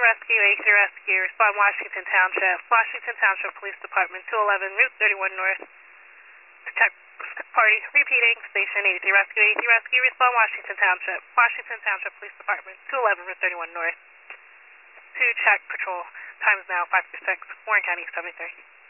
Rescue, A3 Rescue, respond Washington Township Police Department, 211 Route 31 North. Detect party, repeating, station A3 Rescue, respond Washington Township Police Department, 211 Route 31 North. To check patrol, time is now 5:06, Warren County 73.